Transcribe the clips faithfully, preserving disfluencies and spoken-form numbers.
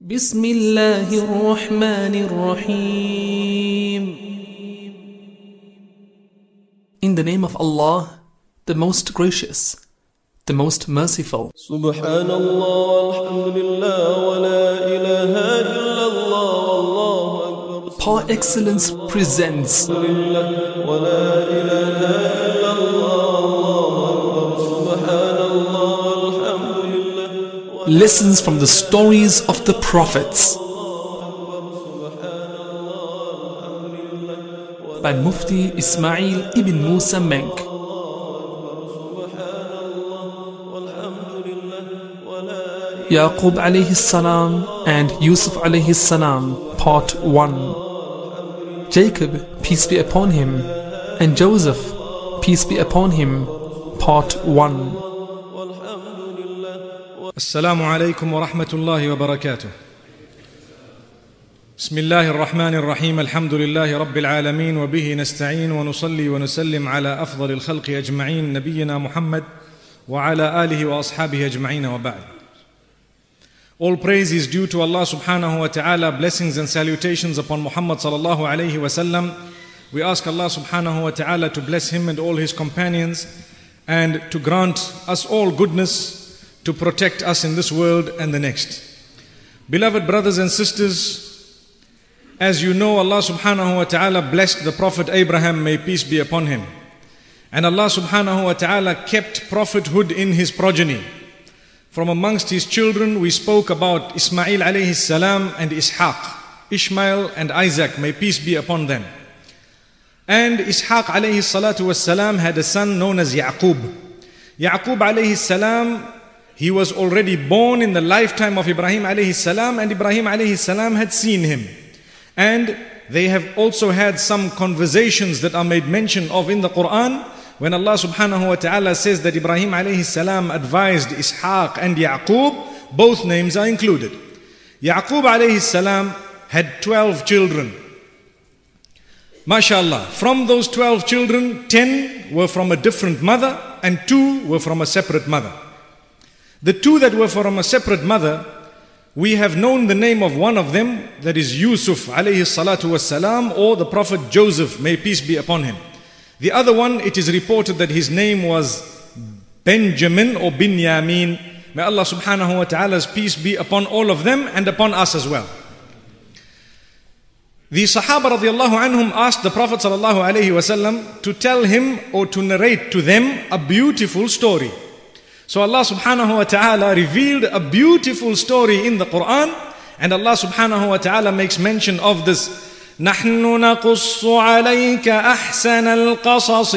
بسم الله الرحمن الرحيم. In the name of Allah, the most gracious, the most merciful. سبحان الله والحمد لله ولا إله إلا الله والله أكبر. Par excellence presents ولا إله إلا الله والله أكبر. سبحان الله والحمد لله lessons from the stories of the prophets by Mufti Ismail ibn Musa Menk. Yaqub alayhi salam and Yusuf alayhi salam, part one. Jacob, peace be upon him, and Joseph, peace be upon him, part one. السلام عليكم ورحمة الله وبركاته. بسم الله الرحمن الرحيم. الحمد لله رب العالمين وبه نستعين ونصلي ونسلم على أفضل الخلق أجمعين نبينا محمد وعلى آله وأصحابه أجمعين وبعد. All praise is due to Allah subhanahu wa ta'ala. Blessings and salutations upon Muhammad sallallahu alayhi wa sallam. We ask Allah subhanahu wa ta'ala to bless him and all his companions and to grant us all goodness, to protect us in this world and the next. Beloved brothers and sisters, as you know, Allah subhanahu wa ta'ala blessed the Prophet Abraham, may peace be upon him. And Allah subhanahu wa ta'ala kept prophethood in his progeny. From amongst his children, we spoke about Ismail alayhi salam and Ishaq, Ishmael and Isaac, may peace be upon them. And Ishaq alayhi salatu was salam had a son known as Yaqub. Yaqub alayhi salam, he was already born in the lifetime of Ibrahim alayhi salam, and Ibrahim alayhi salam had seen him. And they have also had some conversations that are made mention of in the Quran, when Allah subhanahu wa ta'ala says that Ibrahim alayhi salam advised Ishaq and Yaqub, both names are included. Yaqub alayhi salam had twelve children. MashaAllah, from those twelve children, ten were from a different mother and two were from a separate mother. The two that were from a separate mother, we have known the name of one of them, that is Yusuf alayhi salatu wassalam, or the Prophet Joseph, may peace be upon him. The other one, it is reported that his name was Benjamin or Binyamin. May Allah subhanahu wa ta'ala's peace be upon all of them and upon us as well. The Sahaba radiallahu anhum asked the Prophet sallallahu alayhi wasallam to tell him or to narrate to them a beautiful story. So Allah subhanahu wa ta'ala revealed a beautiful story in the Quran, and Allah subhanahu wa ta'ala makes mention of this. نَحْنُ نَقُصُّ عَلَيْكَ أَحْسَنَ الْقَصَصِ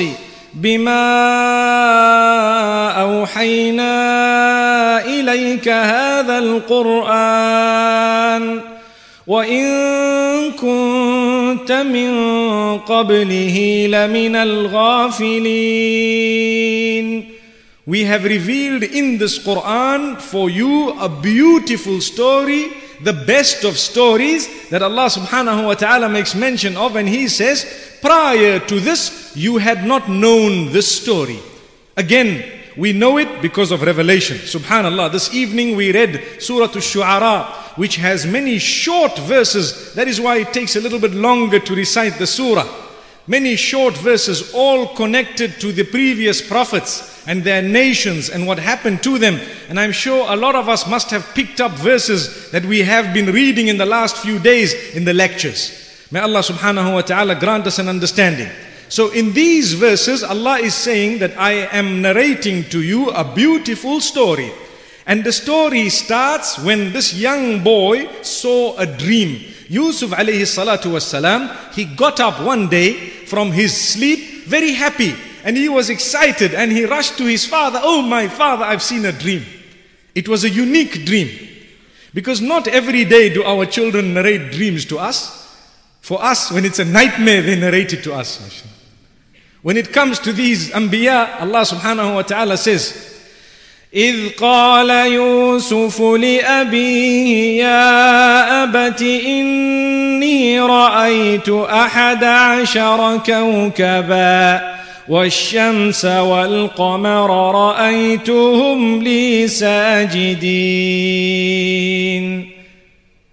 بِمَا أَوْحَيْنَا إِلَيْكَ هَذَا الْقُرْآنَ وَإِن كُنْتَ مِن قَبْلِهِ لَمِنَ الْغَافِلِينَ. We have revealed in this Quran for you a beautiful story, the best of stories that Allah subhanahu wa ta'ala makes mention of, and He says, prior to this, you had not known this story. Again, we know it because of revelation. Subhanallah, this evening we read Surah Ash-Shu'ara, which has many short verses. That is why it takes a little bit longer to recite the surah. Many short verses, all connected to the previous prophets and their nations and what happened to them. And I'm sure a lot of us must have picked up verses that we have been reading in the last few days in the lectures. May Allah subhanahu wa ta'ala grant us an understanding. So in these verses, Allah is saying that I am narrating to you a beautiful story. And the story starts when this young boy saw a dream. Yusuf alayhi salatu wassalam, he got up one day from his sleep very happy, and he was excited, and he rushed to his father. Oh, my father, I've seen a dream. It was a unique dream, because not every day do our children narrate dreams to us. For us, when it's a nightmare, they narrate it to us. When it comes to these anbiya, Allah subhanahu wa ta'ala says, إذ قال يوسف لأبيه يا أبت إني رأيت أحد عشر كوكبا والشمس والقمر رأيتهم لي ساجدين.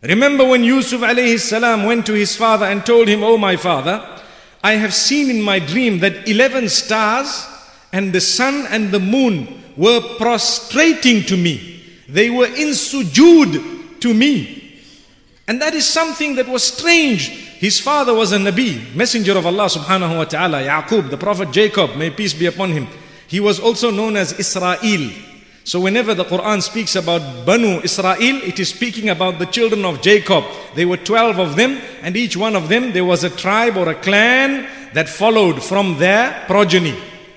Remember when Yusuf alayhi salam went to his father and told him, "Oh my father, I have seen in my dream that eleven stars and the sun and the moon were prostrating to me. They were in sujood to me." And that is something that was strange. His father was a Nabi, messenger of Allah subhanahu wa ta'ala, Yaqub, the prophet Jacob, may peace be upon him. He was also known as Israel. So whenever the Quran speaks about Banu Israel, it is speaking about the children of Jacob. There were twelve of them, and each one of them, there was a tribe or a clan that followed from their progeny.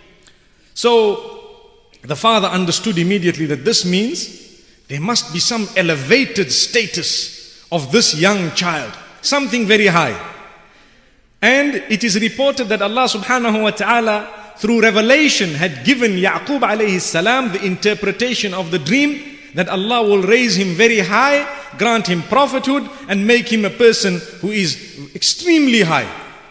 So the father understood immediately that this means there must be some elevated status of this young child, something very high. And it is reported that Allah subhanahu wa ta'ala through revelation had given Yaqub alayhi salam the interpretation of the dream that Allah will raise him very high, grant him prophethood, and make him a person who is extremely high.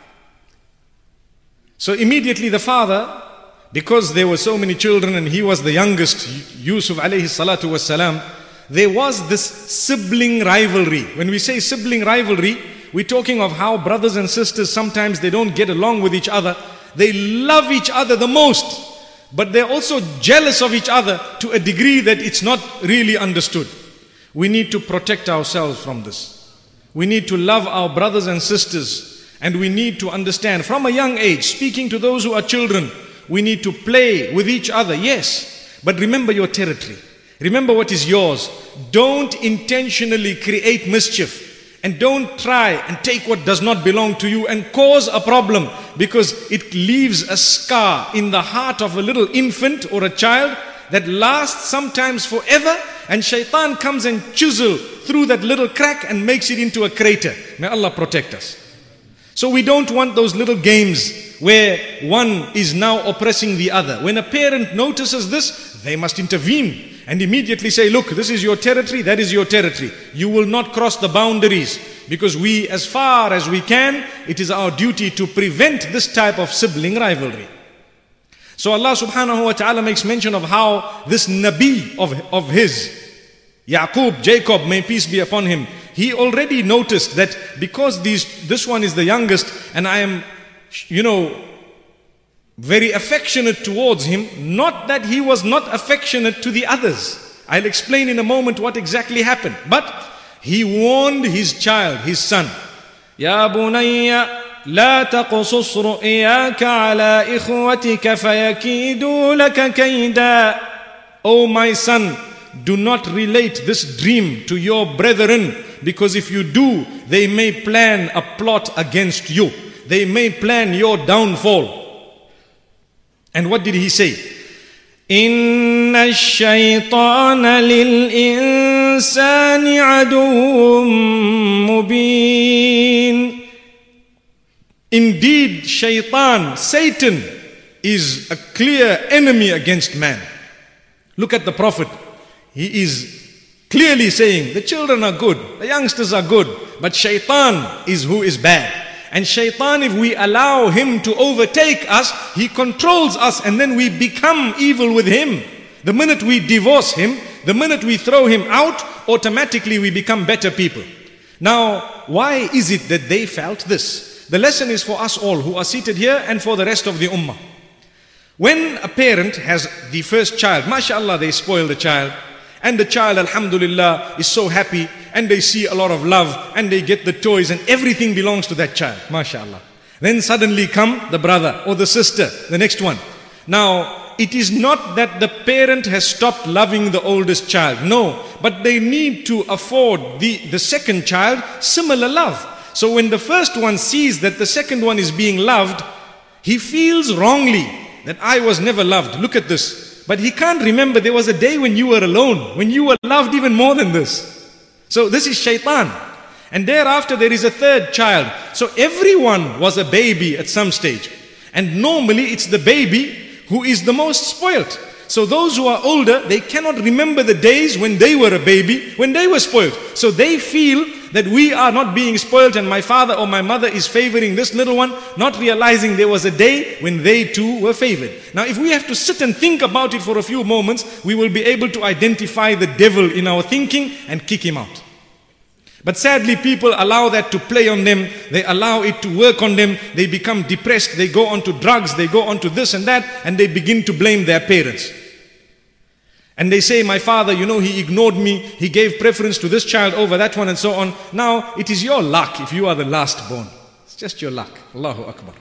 So immediately the father, because there were so many children and he was the youngest, Yusuf alayhi salatu was salam, there was this sibling rivalry. When we say sibling rivalry, we're talking of how brothers and sisters, sometimes they don't get along with each other. They love each other the most, but they're also jealous of each other to a degree that it's not really understood. We need to protect ourselves from this. We need to love our brothers and sisters, and we need to understand from a young age, speaking to those who are children, we need to play with each other, yes, but remember your territory. Remember what is yours. Don't intentionally create mischief. And don't try and take what does not belong to you and cause a problem, because it leaves a scar in the heart of a little infant or a child that lasts sometimes forever, and shaitan comes and chisel through that little crack and makes it into a crater. May Allah protect us. So we don't want those little games where one is now oppressing the other. When a parent notices this, they must intervene and immediately say, look, this is your territory, that is your territory. You will not cross the boundaries, because we, as far as we can, it is our duty to prevent this type of sibling rivalry. So Allah subhanahu wa ta'ala makes mention of how this Nabi of, of his, Yaqub, Jacob, may peace be upon him, he already noticed that because these, this one is the youngest, and I am, you know, very affectionate towards him, not that he was not affectionate to the others. I'll explain in a moment what exactly happened. But he warned his child, his son, Ya bunayya la taqsus ru'yaka ala ikhwatika fayakidu laka kayda. O my son, do not relate this dream to your brethren, because if you do, they may plan a plot against you. They may plan your downfall. And what did he say? Inna ash-shaytana lil-insani aduwwun mubin. Indeed, shaitan, Satan, is a clear enemy against man. Look at the Prophet. He is clearly saying, the children are good, the youngsters are good, but shaitan is who is bad. And shaitan, if we allow him to overtake us, he controls us, and then we become evil with him. The minute we divorce him, the minute we throw him out, automatically we become better people. Now, why is it that they felt this? The lesson is for us all who are seated here and for the rest of the ummah. When a parent has the first child, mashallah, they spoil the child, and the child, alhamdulillah, is so happy, and they see a lot of love, and they get the toys, and everything belongs to that child, mashallah. Then suddenly come the brother or the sister, the next one. Now, it is not that the parent has stopped loving the oldest child, no, but they need to afford the, the second child similar love. So when the first one sees that the second one is being loved, he feels wrongly that I was never loved. Look at this. But he can't remember there was a day when you were alone, when you were loved even more than this. So this is shaitan. And thereafter there is a third child. So everyone was a baby at some stage. And normally it's the baby who is the most spoilt. So those who are older, they cannot remember the days when they were a baby, when they were spoiled. So they feel that we are not being spoiled, and my father or my mother is favoring this little one, not realizing there was a day when they too were favored. Now if we have to sit and think about it for a few moments, we will be able to identify the devil in our thinking and kick him out. But sadly, people allow that to play on them. They allow it to work on them. They become depressed. They go onto drugs. They go onto this and that. And they begin to blame their parents. And they say, my father, you know, he ignored me. He gave preference to this child over that one and so on. Now, it is your luck if you are the last born. It's just your luck. Allahu Akbar.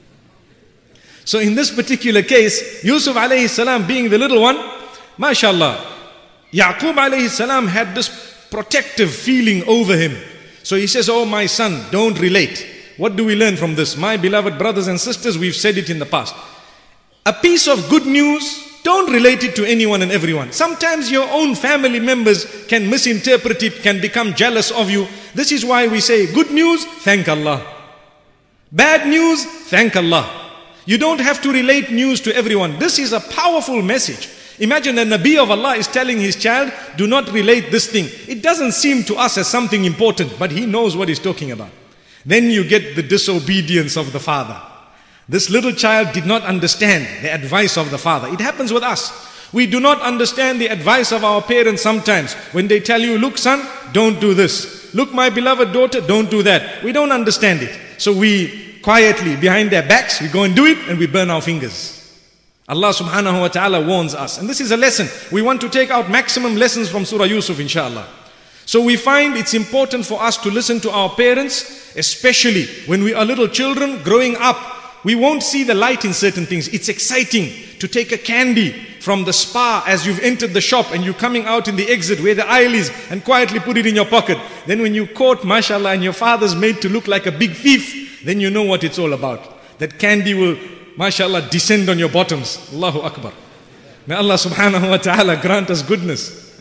So in this particular case, Yusuf alayhi salam being the little one, mashallah, Yaqub alayhi salam had this protective feeling over him. So he says, oh my son, don't relate. What do we learn from this? My beloved brothers and sisters, we've said it in the past. A piece of good news, don't relate it to anyone and everyone. Sometimes your own family members can misinterpret it, can become jealous of you. This is why we say, good news, thank Allah. Bad news, thank Allah. You don't have to relate news to everyone. This is a powerful message. Imagine a Nabi of Allah is telling his child, do not relate this thing. It doesn't seem to us as something important, but he knows what he's talking about. Then you get the disobedience of the father. This little child did not understand the advice of the father. It happens with us. We do not understand the advice of our parents sometimes. When they tell you, look son, don't do this. Look my beloved daughter, don't do that. We don't understand it. So we quietly, behind their backs, we go and do it and we burn our fingers. Allah subhanahu wa ta'ala warns us. And this is a lesson. We want to take out maximum lessons from Surah Yusuf, inshallah. So we find it's important for us to listen to our parents, especially when we are little children growing up. We won't see the light in certain things. It's exciting to take a candy from the spa as you've entered the shop and you're coming out in the exit where the aisle is and quietly put it in your pocket. Then when you caught, mashallah, and your father's made to look like a big thief, then you know what it's all about. That candy will, mashallah, descend on your bottoms. Allahu Akbar. May Allah subhanahu wa ta'ala grant us goodness.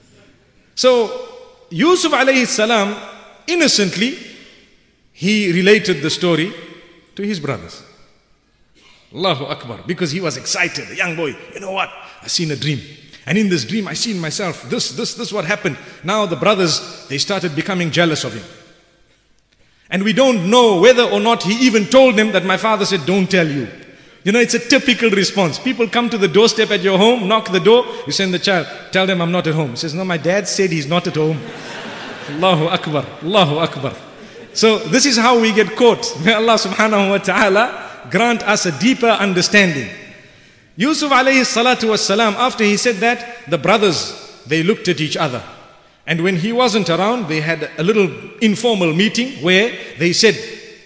So, Yusuf alayhi salam, innocently, he related the story to his brothers. Allahu Akbar. Because he was excited, a young boy. You know what? I seen a dream. And in this dream, I seen myself. This, this, this what happened. Now the brothers, they started becoming jealous of him. And we don't know whether or not he even told them that my father said, don't tell you. You know, it's a typical response. People come to the doorstep at your home, knock the door, you send the child, tell them I'm not at home. He says, no, my dad said he's not at home. Allahu Akbar, Allahu Akbar. So this is how we get caught. May Allah subhanahu wa ta'ala grant us a deeper understanding. Yusuf alayhi salatu was salam, after he said that, the brothers, they looked at each other. And when he wasn't around, they had a little informal meeting where they said,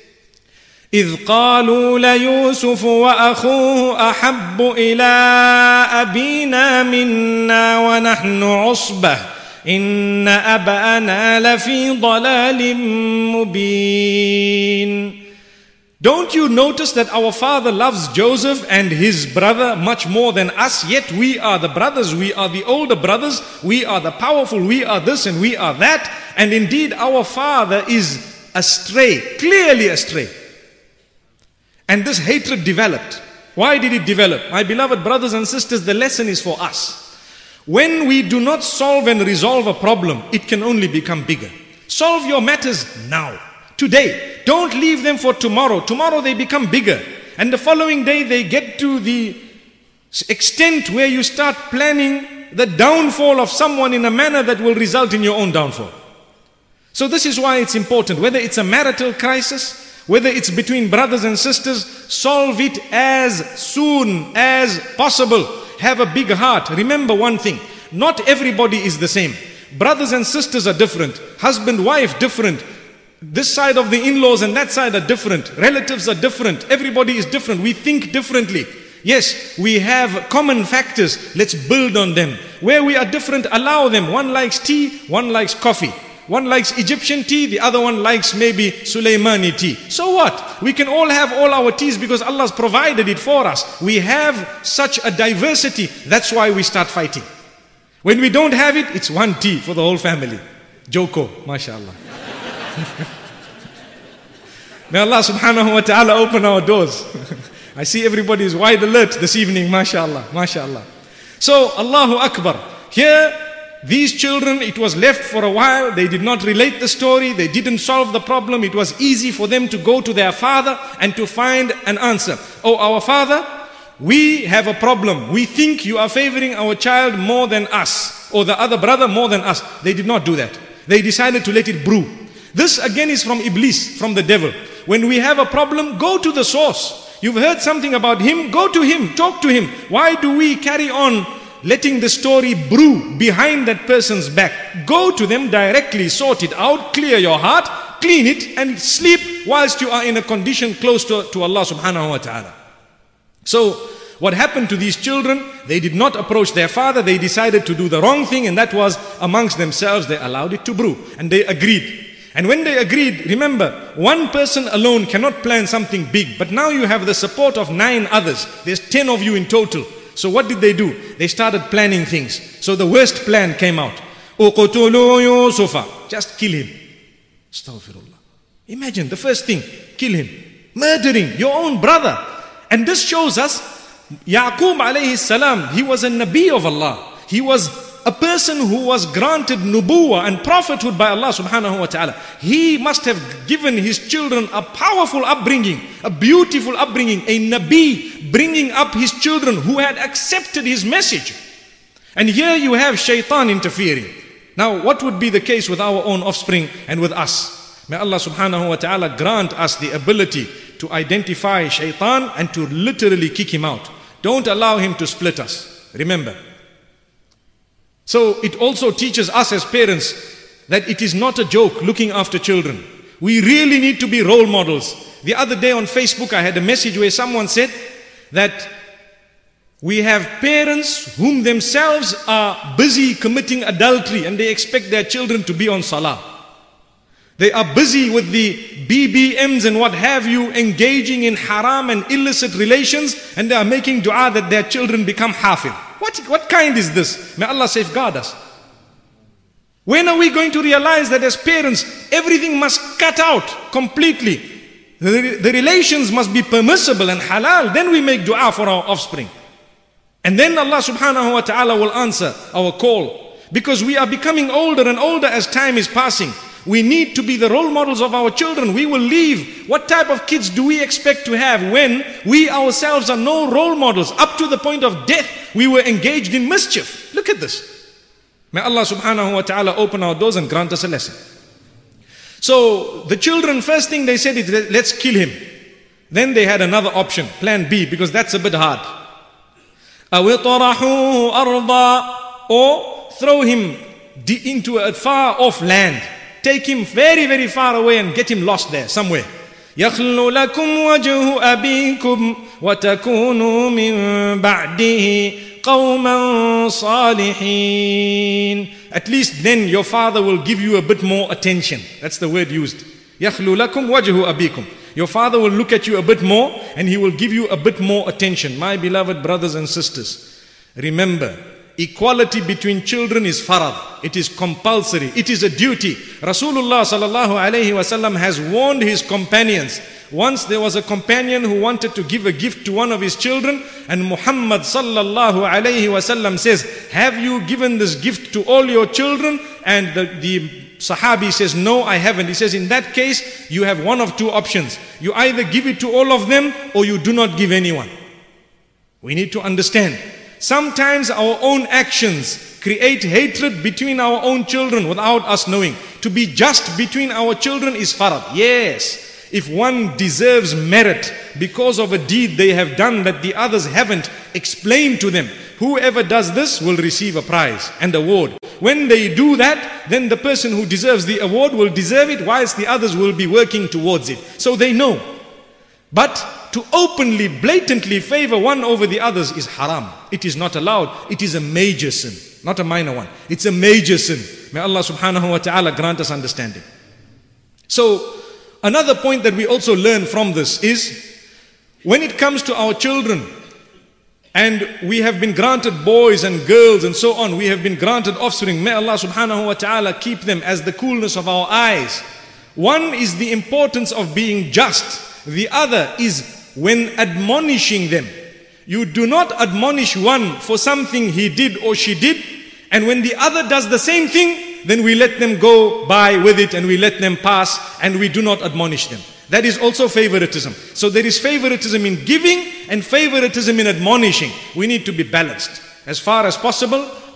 إِذْ قَالُوا لَيُوسُفُ وَأَخُوهُ أَحَبُّ إِلَىٰ أَبِينَا مِنَّا وَنَحْنُ عُصْبَةٌ إِنَّ أَبَانَا لَفِي ضَلَالٍ مُبِينٍ. Don't you notice that our father loves Joseph and his brother much more than us? Yet we are the brothers, we are the older brothers, we are the powerful, we are this and we are that. And indeed our father is astray, clearly astray. And this hatred developed. Why did it develop? My beloved brothers and sisters, the lesson is for us. When we do not solve and resolve a problem, it can only become bigger. Solve your matters now. Today. Don't leave them for tomorrow. Tomorrow they become bigger. And the following day they get to the extent where you start planning the downfall of someone in a manner that will result in your own downfall. So this is why it's important. Whether it's a marital crisis, whether it's between brothers and sisters, solve it as soon as possible. Have a big heart. Remember one thing. Not everybody is the same. Brothers and sisters are different. Husband, wife, different. This side of the in-laws and that side are different. Relatives are different. Everybody is different. We think differently. Yes, we have common factors. Let's build on them. Where we are different, allow them. One likes tea, one likes coffee. One likes Egyptian tea, the other one likes maybe Sulaimani tea. So what? We can all have all our teas because Allah's provided it for us. We have such a diversity. That's why we start fighting. When we don't have it, it's one tea for the whole family. Joko, mashallah. May Allah subhanahu wa ta'ala open our doors. I see everybody is wide alert this evening, mashallah, mashallah. So, Allahu Akbar. Here, these children, it was left for a while. They did not relate the story. They didn't solve the problem. It was easy for them to go to their father and to find an answer. Oh, our father, we have a problem. We think you are favoring our child more than us, or the other brother more than us. They did not do that. They decided to let it brew. This again is from Iblis, from the devil. When we have a problem, go to the source. You've heard something about him, go to him, talk to him. Why do we carry on letting the story brew behind that person's back? Go to them directly, sort it out, clear your heart, clean it, and sleep whilst you are in a condition close to, to Allah subhanahu wa ta'ala. So, what happened to these children? They did not approach their father, they decided to do the wrong thing, and that was amongst themselves, they allowed it to brew. And they agreed. And when they agreed, remember, one person alone cannot plan something big, but now you have the support of nine others. There's ten of you in total. So what did they do? They started planning things. So the worst plan came out. Uqtulu Yusufa. Just kill him. Astaghfirullah. Imagine the first thing, kill him. Murdering your own brother. And this shows us, Yaqub alayhi salam, he was a Nabi of Allah. He was a person who was granted nubuwah and prophethood by Allah subhanahu wa ta'ala. He must have given his children a powerful upbringing, a beautiful upbringing, a Nabi bringing up his children who had accepted his message. And here you have shaitan interfering. Now what would be the case with our own offspring and with us? May Allah subhanahu wa ta'ala grant us the ability to identify shaitan and to literally kick him out. Don't allow him to split us. Remember. So it also teaches us as parents that it is not a joke looking after children. We really need to be role models. The other day on Facebook I had a message where someone said that we have parents whom themselves are busy committing adultery and they expect their children to be on salah. They are busy with the B B Ms and what have you, engaging in haram and illicit relations, and they are making dua that their children become hafiz. What, what kind is this? May Allah safeguard us. When are we going to realize that as parents, everything must cut out completely? The, the relations must be permissible and halal. Then we make dua for our offspring. And then Allah subhanahu wa ta'ala will answer our call. Because we are becoming older and older as time is passing. We need to be the role models of our children. We will leave. What type of kids do we expect to have when we ourselves are no role models? Up to the point of death, we were engaged in mischief. Look at this. May Allah subhanahu wa ta'ala open our doors and grant us a lesson. So the children, first thing they said is, let's kill him. Then they had another option, plan B, because that's a bit hard. Or throw him into a far off land. Take him very, very far away and get him lost there, somewhere. يَخْلُ لَكُمْ وَجْهُ أَبِيكُمْ وَتَكُونُوا مِنْ بَعْدِهِ قَوْمًا صَالِحِينَ. At least then your father will give you a bit more attention. That's the word used. يَخْلُ لَكُمْ وَجْهُ أَبِيكُمْ. Your father will look at you a bit more and he will give you a bit more attention. My beloved brothers and sisters, remember, equality between children is farad. It is compulsory. It is a duty. Rasulullah sallallahu alayhi wasallam has warned his companions. Once there was a companion who wanted to give a gift to one of his children, and Muhammad sallallahu alayhi wasallam says, have you given this gift to all your children? And the, the Sahabi says, no, I haven't. He says, in that case, you have one of two options. You either give it to all of them or you do not give anyone. We need to understand. Sometimes our own actions create hatred between our own children without us knowing. To be just between our children is farad. Yes, if one deserves merit because of a deed they have done that the others haven't, explained to them. Whoever does this will receive a prize and award. When they do that, then the person who deserves the award will deserve it, whilst the others will be working towards it. So they know. But to openly, blatantly favor one over the others is haram. It is not allowed. It is a major sin, not a minor one. It's a major sin. May Allah subhanahu wa ta'ala grant us understanding. So, another point that we also learn from this is, when it comes to our children, and we have been granted boys and girls and so on, we have been granted offspring, may Allah subhanahu wa ta'ala keep them as the coolness of our eyes. One is the importance of being just. The other is when admonishing them. You do not admonish one for something he did or she did, and when the other does the same thing, then we let them go by with it and we let them pass and we do not admonish them. That is also favoritism. So there is favoritism in giving and favoritism in admonishing. We need to be balanced. As far as possible,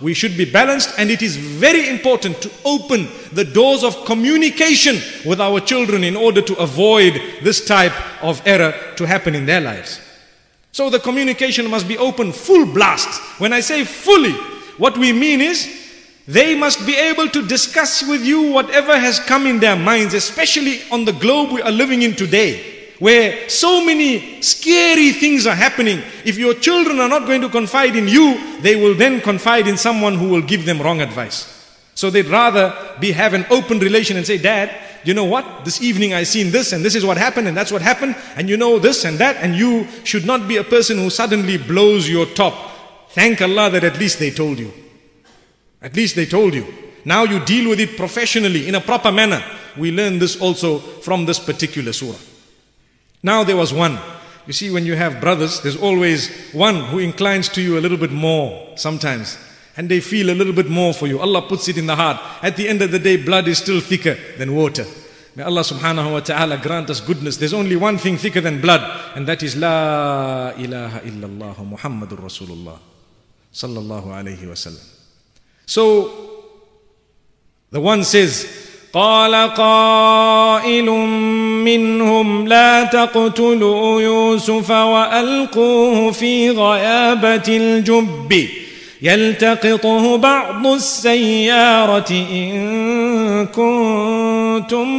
we should be balanced, and it is very important to open the doors of communication with our children in order to avoid this type of error to happen in their lives. So the communication must be open full blast. When I say fully, what we mean is they must be able to discuss with you whatever has come in their minds, especially on the globe we are living in today, where so many scary things are happening. If your children are not going to confide in you, they will then confide in someone who will give them wrong advice. So they'd rather be have an open relation and say, Dad, you know what, this evening I seen this and this is what happened and that's what happened, and you know this and that, and you should not be a person who suddenly blows your top. Thank Allah that at least they told you. At least they told you. Now you deal with it professionally, in a proper manner. We learn this also from this particular surah. Now there was one. You see, when you have brothers, there's always one who inclines to you a little bit more sometimes. And they feel a little bit more for you. Allah puts it in the heart. At the end of the day, blood is still thicker than water. May Allah subhanahu wa ta'ala grant us goodness. There's only one thing thicker than blood, and that is La ilaha illallah Muhammadur Rasulullah sallallahu alayhi wa sallam. So, the one says, قال قائل منهم لا تقتلوا يوسف وألقوه في غيابة الجب يلتقطه بعض السيارة إن كنتم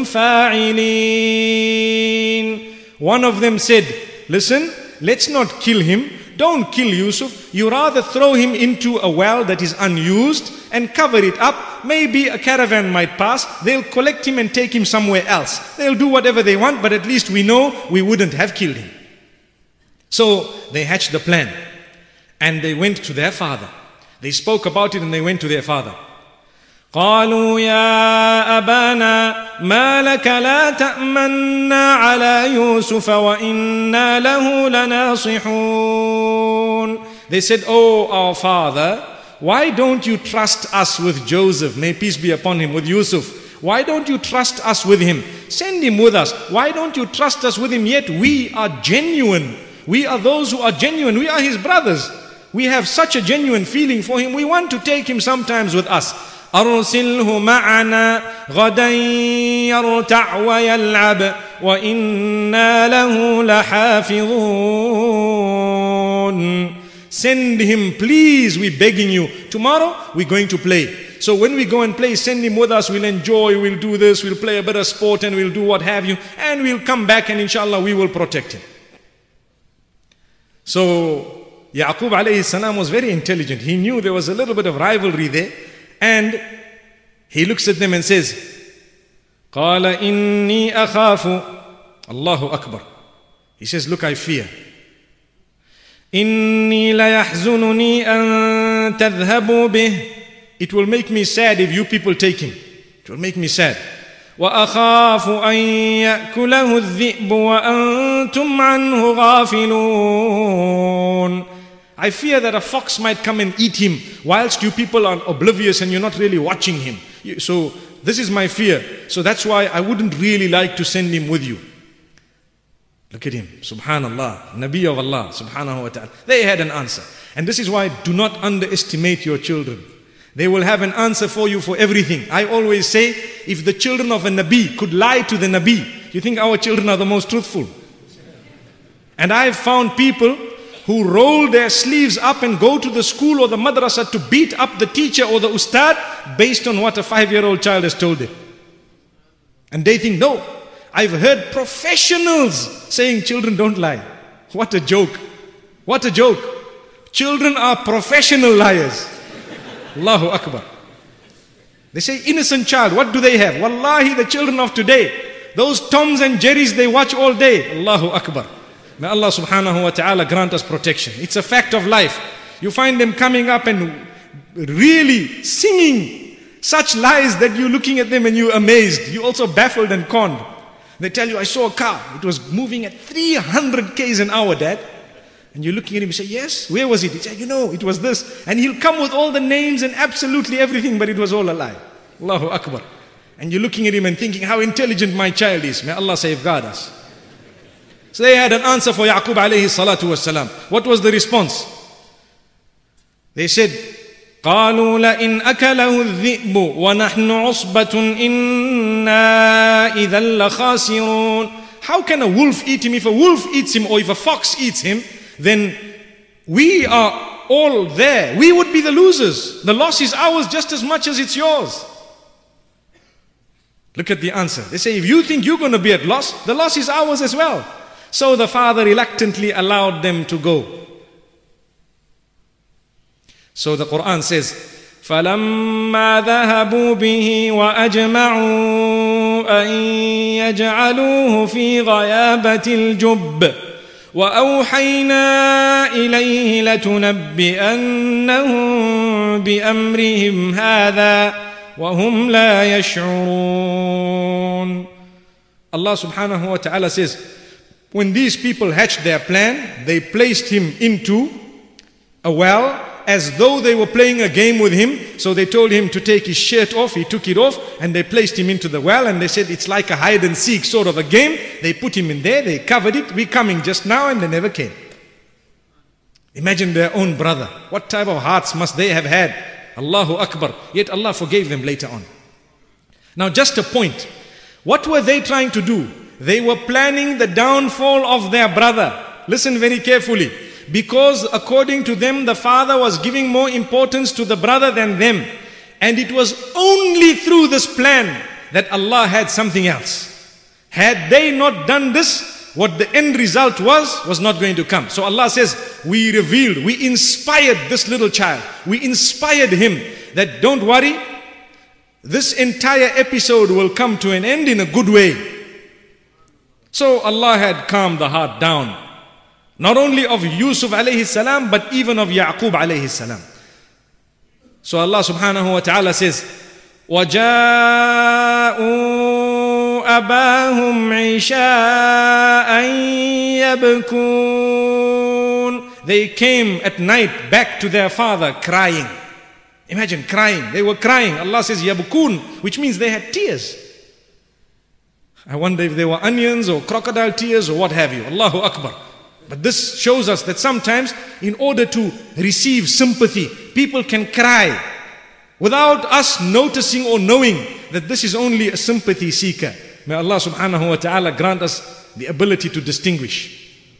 فاعلين. One of them said, listen, let's not kill him. Don't kill Yusuf. You rather throw him into a well that is unused and cover it up. Maybe a caravan might pass. They'll collect him and take him somewhere else. They'll do whatever they want, but at least we know we wouldn't have killed him. So they hatched the plan and they went to their father. They spoke about it and they went to their father. قالوا يا أبانا ما لك لا تأمنا على يوسف وإنا له لناصحون. They said, oh our father, why don't you trust us with Joseph? May peace be upon him, with Yusuf. Why don't you trust us with him? Send him with us. Why don't you trust us with him? Yet we are genuine. We are those who are genuine. We are his brothers. We have such a genuine feeling for him. We want to take him sometimes with us. أرسله معنا غدا يرتع ويلعب وإنا له لحافظون. Send him, please, we're begging you. Tomorrow, we're going to play. So when we go and play, send him with us. We'll enjoy, we'll do this, we'll play a bit of sport and we'll do what have you. And we'll come back and inshallah we will protect him. So Yaqub alayhi salam was very intelligent. He knew there was a little bit of rivalry there. And he looks at them and says, قَالَ إِنِّي أَخَافُ Allahu Akbar. He says, look, I fear. إِنِّي لَيَحْزُنُنِي أَن تَذْهَبُوا بِهِ. It will make me sad if you people take him. It will make me sad. وَأَخَافُ أَن يَأْكُلَهُ الذِّئْبُ وَأَنْتُمْ عَنْهُ غَافِلُونَ. I fear that a fox might come and eat him whilst you people are oblivious and you're not really watching him. So this is my fear. So that's why I wouldn't really like to send him with you. Look at him. Subhanallah. Nabi of Allah. Subhanahu wa ta'ala. They had an answer. And this is why do not underestimate your children. They will have an answer for you for everything. I always say, if the children of a Nabi could lie to the Nabi, you think our children are the most truthful? And I've found people who roll their sleeves up and go to the school or the madrasa to beat up the teacher or the ustad based on what a five-year-old child has told them. And they think, no, I've heard professionals saying children don't lie. What a joke. What a joke. Children are professional liars. Allahu Akbar. They say innocent child, what do they have? Wallahi, the children of today, those Toms and Jerrys they watch all day. Allahu Akbar. May Allah subhanahu wa ta'ala grant us protection. It's a fact of life. You find them coming up and really singing such lies that you're looking at them and you're amazed. You're also baffled and conned. They tell you, I saw a car. It was moving at three hundred kays an hour, Dad. And you're looking at him and say, yes, where was it? He said, you know, it was this. And he'll come with all the names and absolutely everything, but it was all a lie. Allahu Akbar. And you're looking at him and thinking, how intelligent my child is. May Allah safeguard us. So they had an answer for Yaqub alayhi salatu wasalam. What was the response? They said, قالوا لئن أكله الذئب ونحن عصبة إنا إذا لخاسرون. How can a wolf eat him? If a wolf eats him or if a fox eats him, then we are all there. We would be the losers. The loss is ours just as much as it's yours. Look at the answer. They say, if you think you're going to be at loss, the loss is ours as well. So the father reluctantly allowed them to go. So the Quran says, فَلَمَّا ذَهَبُوا بِهِ وَأَجْمَعُوا أَن يَجْعَلُوهُ فِي غَيَابَةِ الْجُبِّ وَأَوْحَيْنَا إِلَيْهِ لَتُنَبِّئَنَّهُم بِأَمْرِهِمْ هَذَا وَهُمْ لَا يَشْعُرُونَ. Allah subhanahu wa ta'ala says, when these people hatched their plan, they placed him into a well as though they were playing a game with him. So they told him to take his shirt off. He took it off and they placed him into the well, and they said it's like a hide and seek sort of a game. They put him in there, they covered it. We're coming just now, and they never came. Imagine their own brother. What type of hearts must they have had? Allahu Akbar. Yet Allah forgave them later on. Now just a point. What were they trying to do? They were planning the downfall of their brother. Listen very carefully. Because according to them, the father was giving more importance to the brother than them. And it was only through this plan that Allah had something else. Had they not done this, what the end result was, was not going to come. So Allah says, we revealed, we inspired this little child. We inspired him that don't worry, this entire episode will come to an end in a good way. So Allah had calmed the heart down. Not only of Yusuf alayhi salam, but even of Yaqub alayhi salam. So Allah subhanahu wa ta'ala says, وَجَاءُوا أَبَاهُمْ عِشَاءً يَبْكُونَ. They came at night back to their father crying. Imagine crying. They were crying. Allah says yabkun, which means they had tears. I wonder if they were onions or crocodile tears or what have you. Allahu Akbar. But this shows us that sometimes in order to receive sympathy, people can cry without us noticing or knowing that this is only a sympathy seeker. May Allah subhanahu wa ta'ala grant us the ability to distinguish.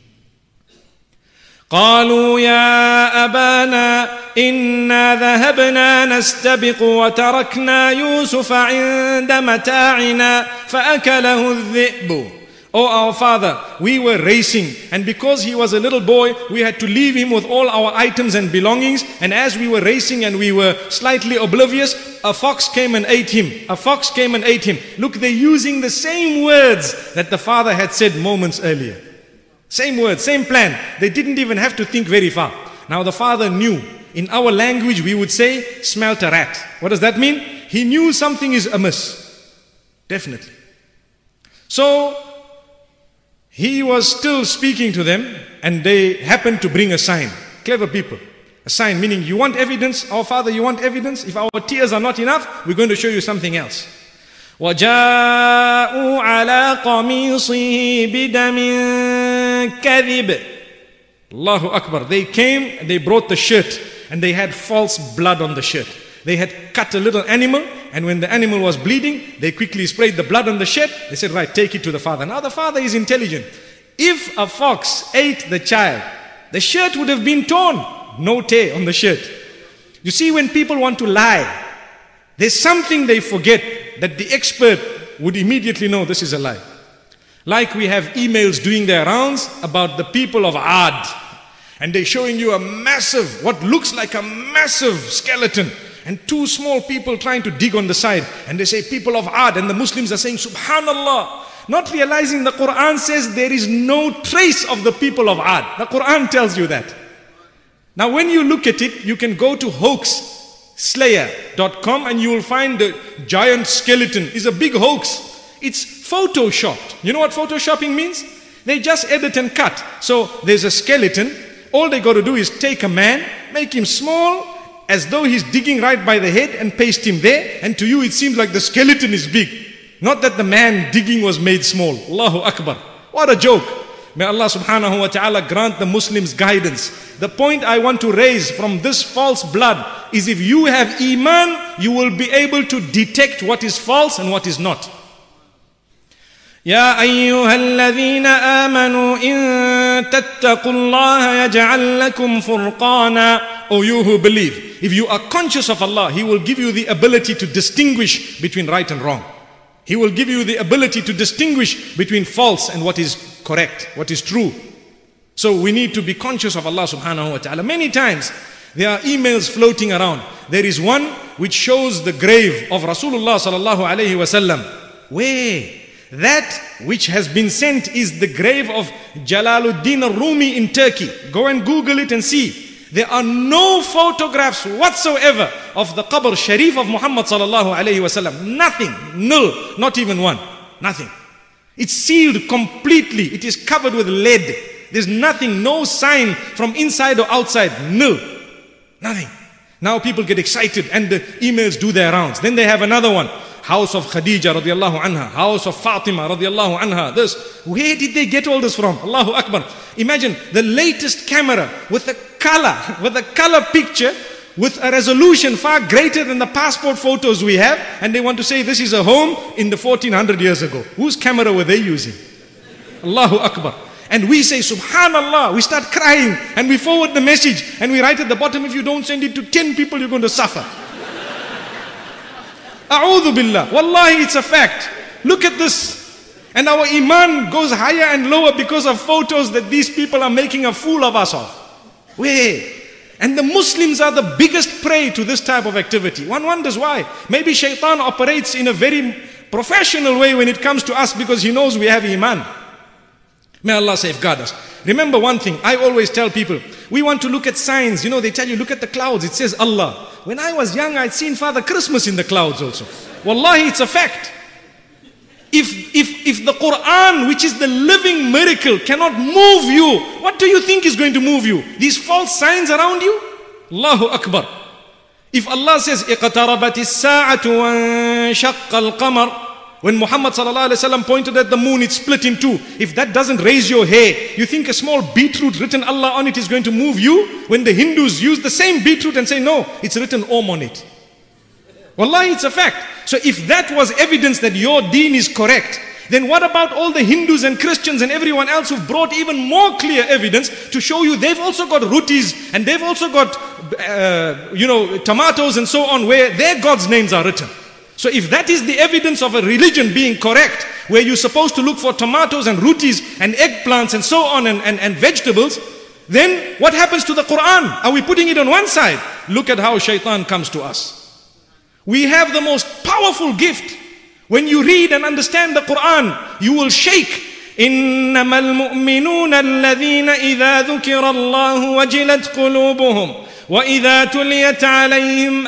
قالوا يا أبانا إنا ذهبنا نستبق وتركنا يوسف عند متاعنا فأكله الذئب. Oh our father, we were racing, and because he was a little boy, we had to leave him with all our items and belongings, and as we were racing and we were slightly oblivious, a fox came and ate him. A fox came and ate him. Look, they're using the same words that the father had said moments earlier. Same words, same plan. They didn't even have to think very far. Now the father knew. In our language we would say, smelt a rat. What does that mean? He knew something is amiss. Definitely. So he was still speaking to them, and they happened to bring a sign. Clever people. A sign meaning, you want evidence? Our father, you want evidence? If our tears are not enough, we're going to show you something else. وَجَاءُوا عَلَىٰ قَمِيصِهِ بِدَمٍ كَذِبٍ. Allahu Akbar. They came and they brought the shirt, and they had false blood on the shirt. They had cut a little animal, and when the animal was bleeding, they quickly sprayed the blood on the shirt. They said, right, take it to the father. Now the father is intelligent. If a fox ate the child, the shirt would have been torn. No tear on the shirt. You see, when people want to lie, there's something they forget that the expert would immediately know this is a lie. Like we have emails doing their rounds about the people of Ad. And they're showing you a massive, what looks like a massive skeleton, and two small people trying to dig on the side. And they say, people of Ad, and the Muslims are saying, Subhanallah. Not realizing the Quran says there is no trace of the people of Ad. The Quran tells you that. Now when you look at it, you can go to hoax slayer dot com and you will find the giant skeleton is a big hoax. It's photoshopped. You know what photoshopping means? They just edit and cut. So there's a skeleton. All they got to do is take a man, make him small, as though he's digging right by the head, and paste him there. And to you it seems like the skeleton is big. Not that the man digging was made small. Allahu Akbar. What a joke. May Allah subhanahu wa ta'ala grant the Muslims guidance. The point I want to raise from this false blood is if you have iman, you will be able to detect what is false and what is not. يا أيها الذين آمنوا إن تتقوا الله يجعل لكم فرقانا. O you who believe, if you are conscious of Allah, He will give you the ability to distinguish between right and wrong. He will give you the ability to distinguish between false and what is correct, what is true. So we need to be conscious of Allah subhanahu wa ta'ala. Many times there are emails floating around. There is one which shows the grave of Rasulullah sallallahu alayhi wa sallam. Where? That which has been sent is the grave of Jalaluddin al-Rumi in Turkey. Go and Google it and see. There are no photographs whatsoever of the Qabr Sharif of Muhammad sallallahu alayhi wa sallam. Nothing, nil, not even one, nothing. It's sealed completely. It is covered with lead. There's nothing, no sign from inside or outside, nil, nothing. Now people get excited and the emails do their rounds. Then they have another one. House of Khadija radiallahu anha, house of Fatima radiallahu anha, this. Where did they get all this from? Allahu Akbar. Imagine the latest camera with a color, with a color picture, with a resolution far greater than the passport photos we have, and they want to say this is a home in the fourteen hundred years ago. Whose camera were they using? Allahu Akbar. And we say, Subhanallah, we start crying, and we forward the message, and we write at the bottom, if you don't send it to ten people, you're going to suffer. A'udhu billah. Wallahi, it's a fact. Look at this. And our iman goes higher and lower because of photos that these people are making a fool of us of. Where? And the Muslims are the biggest prey to this type of activity. One wonders why. Maybe shaitan operates in a very professional way when it comes to us because he knows we have iman. May Allah safeguard us. Remember one thing, I always tell people, we want to look at signs. You know, they tell you, look at the clouds, it says Allah. When I was young, I'd seen Father Christmas in the clouds also. Wallahi, it's a fact. If, if, if the Quran, which is the living miracle, cannot move you, what do you think is going to move you? These false signs around you? Allahu Akbar. If Allah says, اقتربت الساعة وانشق القمر, when Muhammad sallallahu alaihi wasallam pointed at the moon, it split in two. If that doesn't raise your hair, you think a small beetroot written Allah on it is going to move you? When the Hindus use the same beetroot and say, no, it's written Om on it. Wallahi, it's a fact. So if that was evidence that your deen is correct, then what about all the Hindus and Christians and everyone else who've brought even more clear evidence to show you they've also got rotis and they've also got, uh, you know, tomatoes and so on where their God's names are written. So if that is the evidence of a religion being correct, where you're supposed to look for tomatoes and rotis and eggplants and so on and, and, and vegetables, then what happens to the Quran? Are we putting it on one side? Look at how shaitan comes to us. We have the most powerful gift. When you read and understand the Quran, you will shake. إِنَّمَا الْمُؤْمِنُونَ الَّذِينَ إِذَا ذُكِرَ اللَّهُ وَجِلَتْ قُلُوبُهُمْ وَإِذَا تُلِيَتْ عَلَيْهِمْ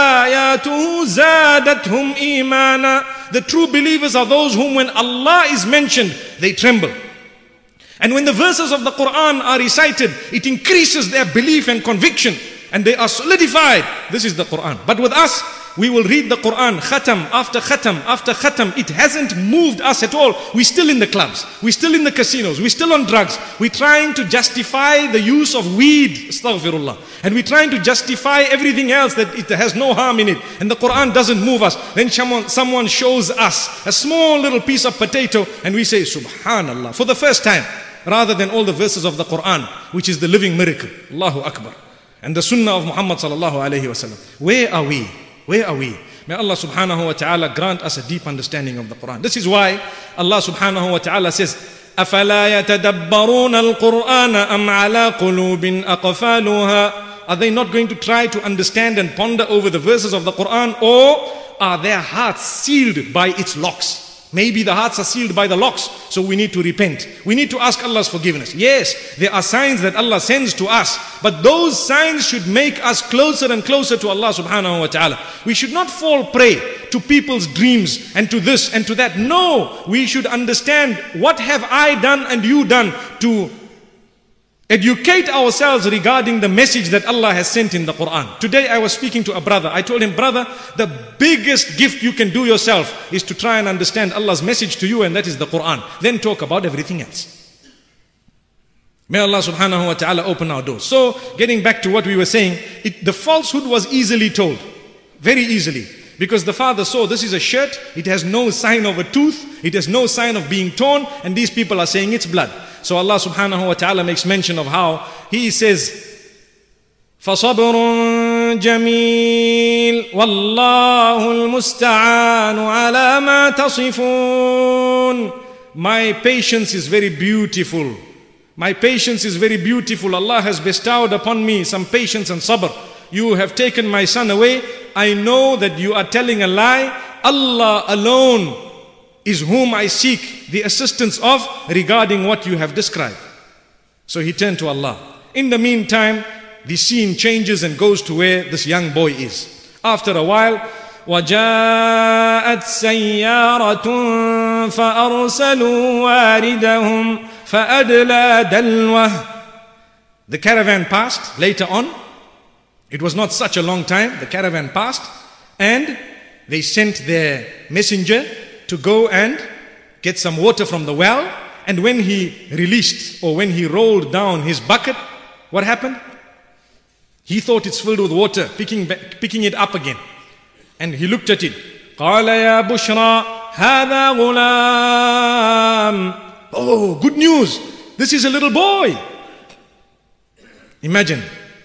آيَاتُهُ زَادَتْهُمْ إِيمَانًا. The true believers are those whom when Allah is mentioned, they tremble. And when the verses of the Quran are recited, it increases their belief and conviction. And they are solidified. This is the Quran. But with us, we will read the Quran khatam after khatam after khatam. It hasn't moved us at all. We're still in the clubs. We're still in the casinos. We're still on drugs. We're trying to justify the use of weed. Astaghfirullah. And we're trying to justify everything else that it has no harm in it. And the Quran doesn't move us. Then someone, someone shows us a small little piece of potato and we say, Subhanallah, for the first time. Rather than all the verses of the Quran, which is the living miracle. Allahu Akbar. And the sunnah of Muhammad sallallahu alayhi wasallam. Where are we? Where are we? May Allah subhanahu wa ta'ala grant us a deep understanding of the Quran. This is why Allah subhanahu wa ta'ala says, أَفَلَا يَتَدَبَّرُونَ الْقُرْآنَ أَمْ عَلَىٰ قُلُوبٍ أَقْفَالُهَا. Are they not going to try to understand and ponder over the verses of the Quran, or are their hearts sealed by its locks? Maybe the hearts are sealed by the locks, so we need to repent. We need to ask Allah's forgiveness. Yes, there are signs that Allah sends to us, but those signs should make us closer and closer to Allah subhanahu wa ta'ala. We should not fall prey to people's dreams and to this and to that. No, we should understand, what have I done and you done to educate ourselves regarding the message that Allah has sent in the Quran. Today I was speaking to a brother. I told him, brother, the biggest gift you can do yourself is to try and understand Allah's message to you, and that is the Quran. Then talk about everything else. May Allah subhanahu wa ta'ala open our doors. So, getting back to what we were saying, it, the falsehood was easily told. Very easily. Because the father saw this is a shirt, it has no sign of a tooth, it has no sign of being torn, and these people are saying it's blood. So Allah subhanahu wa ta'ala makes mention of how He says, فَصَبْرٌ جَمِيلٌ وَاللَّهُ الْمُسْتَعَانُ عَلَى مَا تَصِفُونَ. My patience is very beautiful. My patience is very beautiful. Allah has bestowed upon me some patience and sabr. You have taken my son away. I know that you are telling a lie. Allah alone is whom I seek the assistance of regarding what you have described. So he turned to Allah. In the meantime, the scene changes and goes to where this young boy is. After a while, وَجَاءَتْ سَيَّارَةٌ فَأَرْسَلُوا وَارِدَهُمْ فَأَدْلَى دَلْوَهُ. The caravan passed later on. It was not such a long time. The caravan passed and they sent their messenger to go and get some water from the well. And when he released or when he rolled down his bucket, what happened? He thought it's filled with water, picking, back, picking it up again. And he looked at it. قَالَ يَا بُشْرَى هَذَا غُلَامٌ. Oh, good news. This is a little boy. Imagine.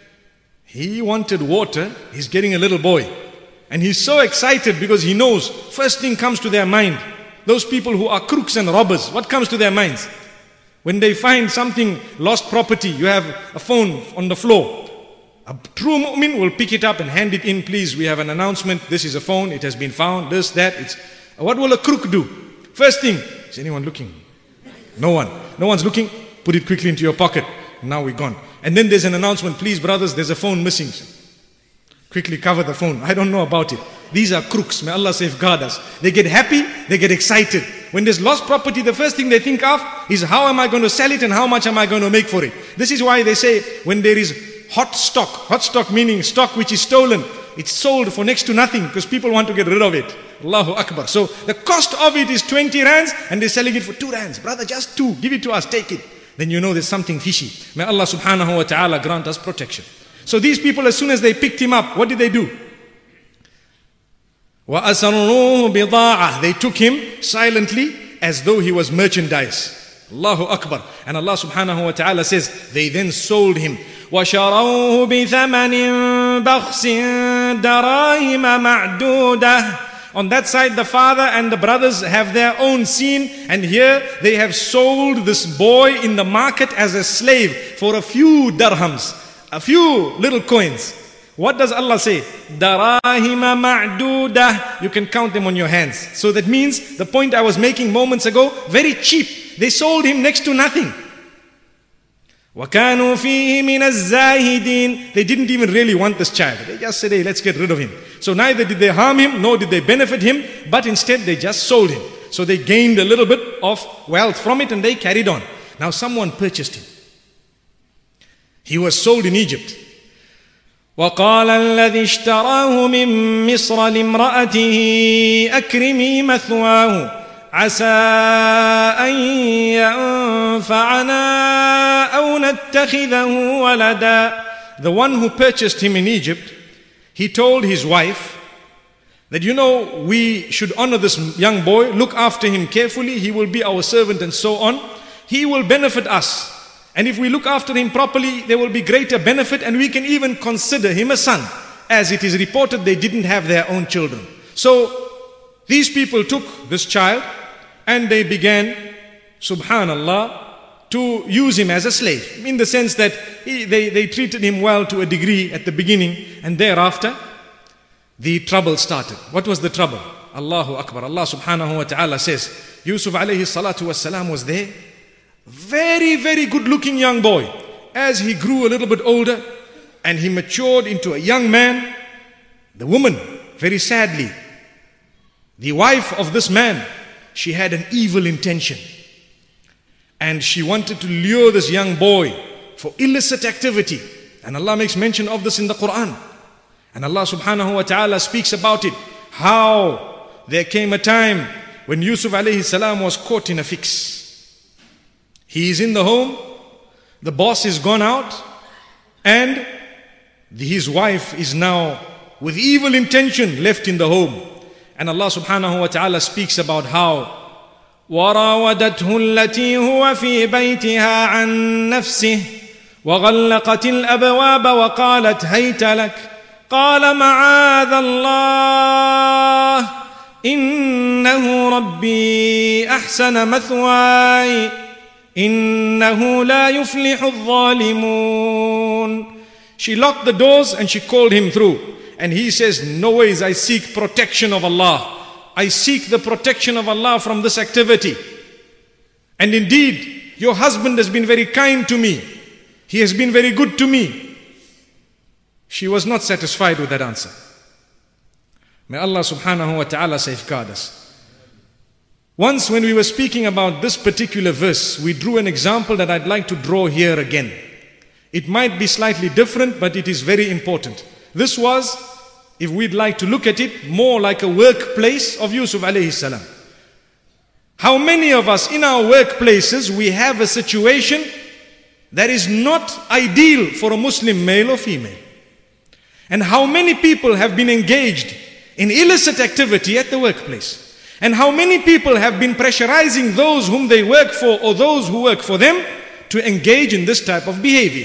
He wanted water. He's getting a little boy. And he's so excited because he knows first thing comes to their mind. Those people who are crooks and robbers, what comes to their minds? When they find something, lost property, you have a phone on the floor. A true mu'min will pick it up and hand it in. Please, we have an announcement. This is a phone. It has been found. This, that. It's. What will a crook do? First thing, is anyone looking? No one. No one's looking. Put it quickly into your pocket. Now we're gone. And then there's an announcement. Please, brothers, there's a phone missing. Quickly cover the phone. I don't know about it. These are crooks. May Allah safeguard us. They get happy. They get excited. When there's lost property, the first thing they think of is how am I going to sell it and how much am I going to make for it. This is why they say when there is hot stock, hot stock meaning stock which is stolen, it's sold for next to nothing because people want to get rid of it. Allahu Akbar. So the cost of it is twenty rands and they're selling it for two rands. Brother, just two. Give it to us. Take it. Then you know there's something fishy. May Allah subhanahu wa ta'ala grant us protection. So these people, as soon as they picked him up, what did they do? وَأَسَرُّوهُ بِضَاعَةً. They took him silently as though he was merchandise. Allahu Akbar. And Allah subhanahu wa ta'ala says, they then sold him. وَشَرَوْهُ بِثَمَنٍ بَخْسٍ دَرَاهِمَ مَعْدُودَةٍ. On that side, the father and the brothers have their own scene, and here they have sold this boy in the market as a slave for a few dirhams, a few little coins. What does Allah say? Darahima ma'dudah. You can count them on your hands. So that means the point I was making moments ago, very cheap. They sold him next to nothing. وَكَانُوا فِيهِ مِنَ الزَّاهِدِينَ. They didn't even really want this child. They just said, hey, let's get rid of him. So neither did they harm him, nor did they benefit him, but instead they just sold him. So they gained a little bit of wealth from it and they carried on. Now someone purchased him. He was sold in Egypt. وَقَالَ الَّذِي اشْتَرَاهُ مِن مِّصْرَ لِامْرَأَتِهِ أَكْرِمِي مَثْوَاهُ عَسَىٰ أَن يَنفَعَنَا أَوْ نَتَّخِذَهُ وَلَدًا. The one who purchased him in Egypt, he told his wife that, you know, we should honor this young boy, look after him carefully, he will be our servant and so on. He will benefit us. And if we look after him properly, there will be greater benefit and we can even consider him a son. As it is reported, they didn't have their own children. So these people took this child and they began, subhanallah, to use him as a slave. In the sense that he, they, they treated him well to a degree at the beginning, and thereafter the trouble started. What was the trouble? Allahu Akbar. Allah subhanahu wa ta'ala says, Yusuf alayhi salatu wassalam was there. Very, very good looking young boy. As he grew a little bit older and he matured into a young man, the woman, very sadly, the wife of this man, she had an evil intention. And she wanted to lure this young boy for illicit activity. And Allah makes mention of this in the Quran. And Allah subhanahu wa ta'ala speaks about it. How there came a time when Yusuf alayhi salam was caught in a fix. He is in the home. The boss is gone out and his wife is now with evil intention left in the home. And Allah subhanahu wa ta'ala speaks about how وَرَاوَدَتْهُ الَّتِي هُوَ فِي بَيْتِهَا عَنْ نَفْسِهِ وَغَلَّقَتِ الْأَبْوَابَ وَقَالَتْ هَيْتَ لَكَ قَالَ مَعَاذَ اللَّهِ إِنَّهُ رَبِّي أَحْسَنَ مَثْوَايَ إِنَّهُ لَا يُفْلِحُ الظَّالِمُونَ. She locked the doors and she called him through. And he says, no ways, I seek protection of Allah. I seek the protection of Allah from this activity. And indeed, your husband has been very kind to me. He has been very good to me. She was not satisfied with that answer. May Allah subhanahu wa ta'ala safeguard us. Once when we were speaking about this particular verse, we drew an example that I'd like to draw here again. It might be slightly different, but it is very important. This was, if we'd like to look at it, more like a workplace of Yusuf alayhi salam. How many of us in our workplaces, we have a situation that is not ideal for a Muslim male or female? And how many people have been engaged in illicit activity at the workplace? And how many people have been pressurizing those whom they work for or those who work for them to engage in this type of behavior?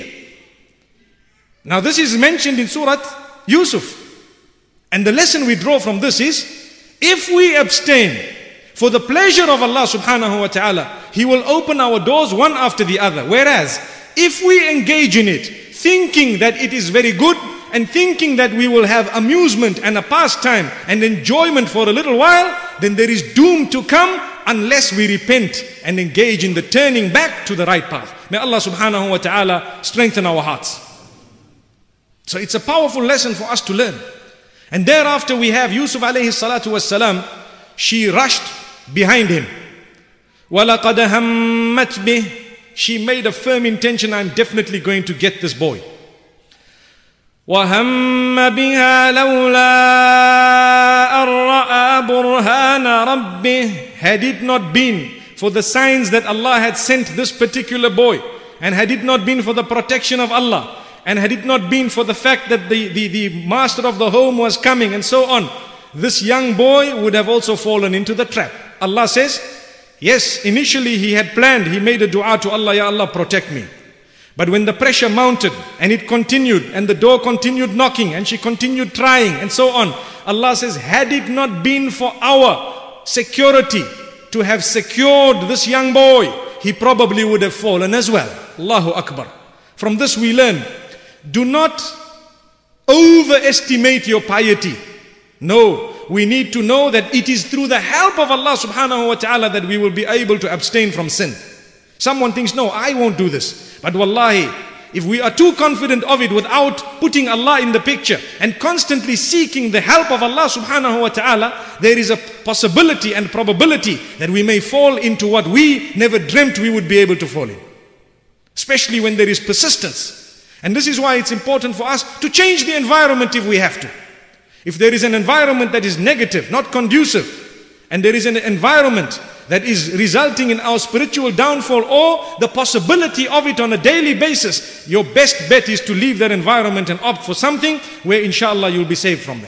Now this is mentioned in Surah Yusuf. And the lesson we draw from this is, if we abstain for the pleasure of Allah subhanahu wa ta'ala, He will open our doors one after the other. Whereas, if we engage in it, thinking that it is very good, and thinking that we will have amusement and a pastime and enjoyment for a little while, then there is doom to come unless we repent and engage in the turning back to the right path. May Allah subhanahu wa ta'ala strengthen our hearts. So it's a powerful lesson for us to learn. And thereafter we have Yusuf alayhi salatu wassalam. She rushed behind him. وَلَقَدْ هَمَّتْ بِهِ. She made a firm intention, I'm definitely going to get this boy. وَهَمَّ بِهَا لَوْلَا أَن رَأَى بُرْهَانَ رَبِّهِ. Had it not been for the signs that Allah had sent this particular boy, and had it not been for the protection of Allah, and had it not been for the fact that the, the, the master of the home was coming and so on, this young boy would have also fallen into the trap. Allah says, yes, initially he had planned, he made a dua to Allah, Ya Allah, protect me. But when the pressure mounted and it continued and the door continued knocking and she continued trying and so on, Allah says, had it not been for our security to have secured this young boy, he probably would have fallen as well. Allahu Akbar. From this we learn, do not overestimate your piety. No, we need to know that it is through the help of Allah subhanahu wa ta'ala that we will be able to abstain from sin. Someone thinks, no, I won't do this. But wallahi, if we are too confident of it without putting Allah in the picture and constantly seeking the help of Allah subhanahu wa ta'ala, there is a possibility and probability that we may fall into what we never dreamt we would be able to fall in. Especially when there is persistence. And this is why it's important for us to change the environment if we have to. If there is an environment that is negative, not conducive, and there is an environment that is resulting in our spiritual downfall or the possibility of it on a daily basis, your best bet is to leave that environment and opt for something where inshallah you'll be saved from that.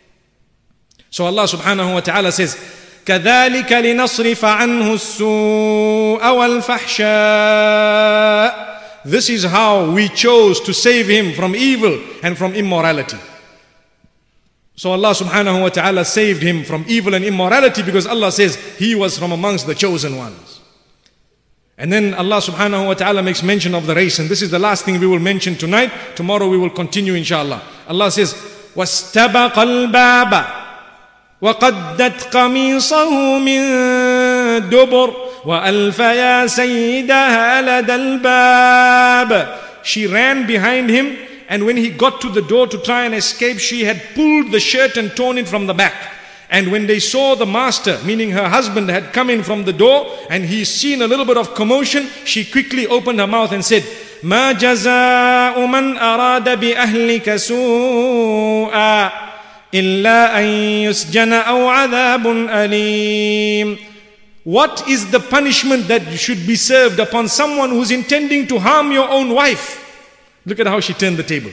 So Allah subhanahu wa ta'ala says, كَذَلِكَ لِنَصْرِفَ عَنْهُ السُّوءَ وَالْفَحْشَاءَ. This is how we chose to save him from evil and from immorality. So Allah subhanahu wa ta'ala saved him from evil and immorality because Allah says he was from amongst the chosen ones. And then Allah subhanahu wa ta'ala makes mention of the race, and this is the last thing we will mention tonight. Tomorrow we will continue inshallah. Allah says, وَاسْتَبَقَ الْبَابَ وَقَدَّتْ قَمِيصَهُ مِن دُبُرٍ وَأَلْفَ يَا سَيِّدَهَا لَدَى الْبَابِ. She ran behind him, and when he got to the door to try and escape, she had pulled the shirt and torn it from the back. And when they saw the master, meaning her husband, had come in from the door and he's seen a little bit of commotion, she quickly opened her mouth and said, مَا جَزَاءُ مَنْ أَرَادَ بِأَهْلِكَ سُوءًا إِلَّا أَنْ يُسْجَنَ أَوْ عَذَابٌ أَلِيمٌ. what is the punishment that should be served upon someone who's intending to harm your own wife? Look at how she turned the table.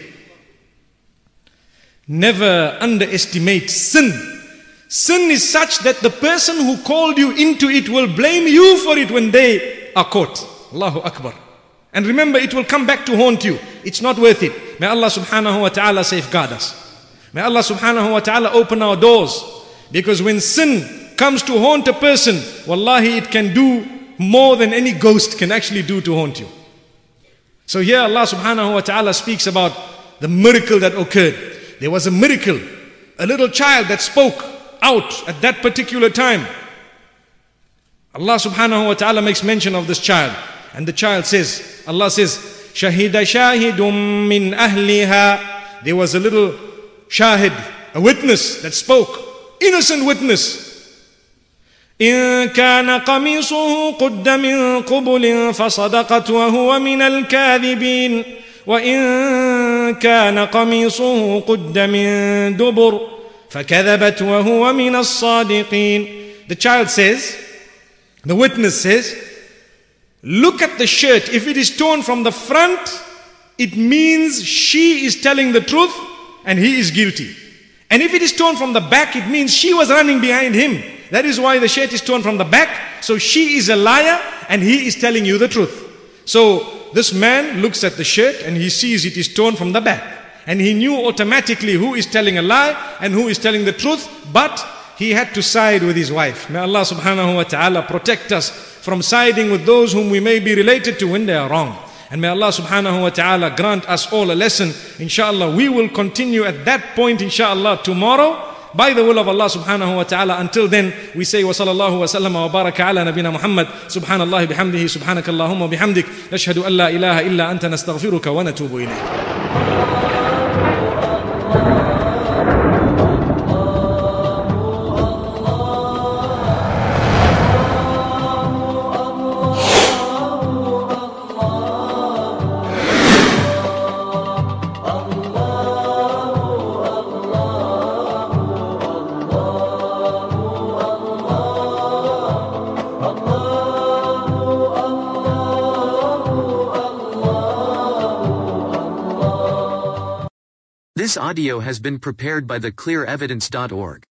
Never underestimate sin. Sin is such that the person who called you into it will blame you for it when they are caught. Allahu Akbar. And remember, it will come back to haunt you. It's not worth it. May Allah subhanahu wa ta'ala safeguard us. May Allah subhanahu wa ta'ala open our doors. Because when sin comes to haunt a person, wallahi, it can do more than any ghost can actually do to haunt you. So here Allah subhanahu wa ta'ala speaks about the miracle that occurred. There was a miracle, a little child that spoke out at that particular time. Allah subhanahu wa ta'ala makes mention of this child. And the child says, Allah says, Shahida shahidum min ahliha. There was a little shahid, a witness that spoke, innocent witness. إن كان قميصه قد من قبل فصدقت وهو من الكاذبين وإن كان قميصه قد من دبر فكذبت وهو من الصادقين. The child says, the witness says, look at the shirt. If it is torn from the front, it means she is telling the truth and he is guilty. And if it is torn from the back, it means she was running behind him. That is why the shirt is torn from the back. So she is a liar and he is telling you the truth. So this man looks at the shirt and he sees it is torn from the back. And he knew automatically who is telling a lie and who is telling the truth. But he had to side with his wife. May Allah subhanahu wa ta'ala protect us from siding with those whom we may be related to when they are wrong. And may Allah subhanahu wa ta'ala grant us all a lesson. Inshallah, we will continue at that point, inshallah, tomorrow, by the will of Allah subhanahu wa ta'ala. Until then, we say, wa sallallahu wa sallam wa baraka ala nabina Muhammad, subhanallah bihamdihi, subhanakallahumma bihamdik, nashhadu an la ilaha illa anta nastaghfiruka wa natubu ilayk. This audio has been prepared by the clear evidence dot org.